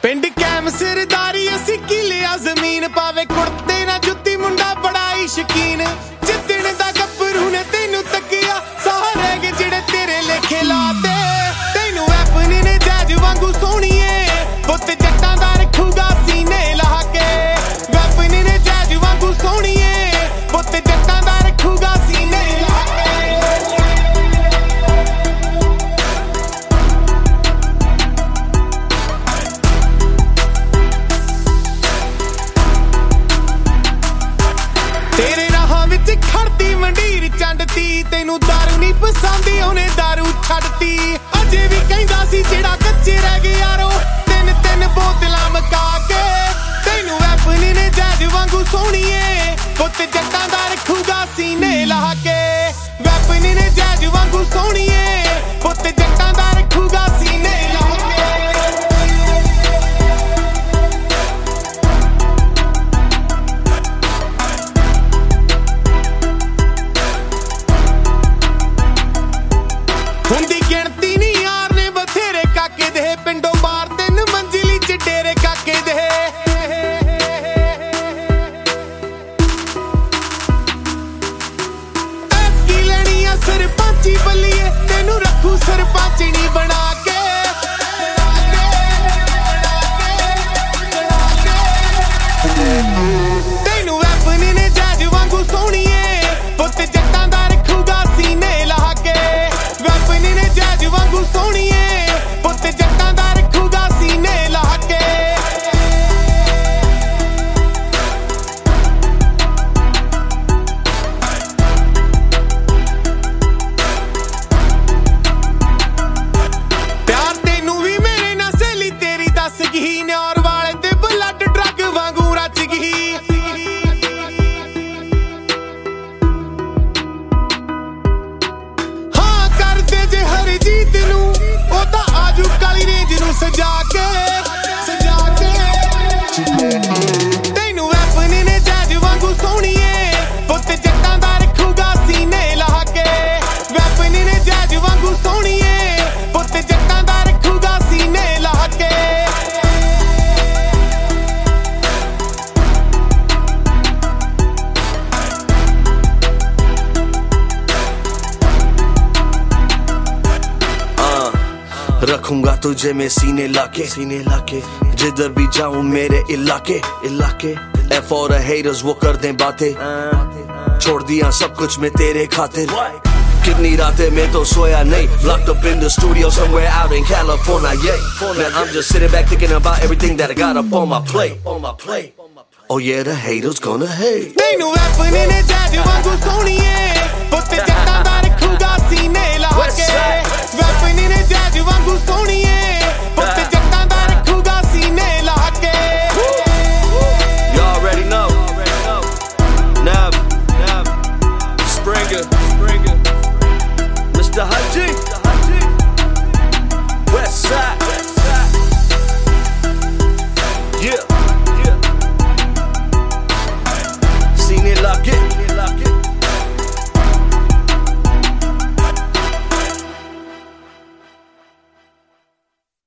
पिंड कैम सिरदारी असी किलिया जमीन पावे कुड़ते ना जुत्ती मुंडा बड़ा ही शकीन जिद्दण दा गब्बरू ने तेनू तकिया सारे के जिड़े तेरे लेखे लाते तेनू अपनी ने जैज वांगू सोहणीए पुत जट्टां दा रखूगा सीने ला के अपनी ने जैज वांगू सोहणीए पुत जट्टां दा रखूगा सीने ला के तेरे राहां विच खड़दी मंडीर चंडती तेनू दारू नहीं पसंदी ओने दारू छड्डती अजे भी कहंदा सी जेड़ा कच्चे रह गए यारो तिन तिन बोतलां मका के तेनू अपनी ने जैज वांगू सोहणीए पुत जट्टां दा रखूगा सीने ला के अपनी ने जैज वांगू सोहणीए पुत जट्टां दा रखूगा सीने ला के हुंदी गिणती नहीं यार ने बथेरे काके दे पिंडों बार तीन मंजिली च डेरे काके दे की लैनी आ सरपंची बल्लीए तेनू रखू सरपंचनी बना के तेनू अपनी ने जैज वांगू सोहणीए पुत जट्टां दा रखूगा सीने ला के अपनी ने जैज वांगू सोहणीए पुत जट्टां दा रखूगा सीने ला के प्यार तेनू भी मेरे नाल सहेली तेरी दस गई न्योर वाले ते ब्लड ड्रग वांगू रच गई हाँ करदे जे हर जीत नू ओ तां आजू काली रेंज नू सजा के तेनू अपनी ने जैज वांगू सोहणीए पुत जट्टां दा रखूगा सीने ला के अपनी ने जैज वांगू सोहणीए पुत जट्टां दा रखूगा सीने ला के रखूंगा तुझे मैं सीने लाके जिधर भी जाऊं मेरे इलाके F for the haters वो कर दें बातें छोड़ दिया सब कुछ मैं तेरे खातिर कितनी रातें मैं तो सोया नहीं locked up in the studio somewhere out in California yeah man I'm just sitting back thinking about everything that I got up on my plate oh yeah the haters gonna hate तेनू अपनी ने jazz वांगू सोहणीए पुत जट्टां दा रखूगा सीने ला के अपनी ने जैज वांगू सोहणीए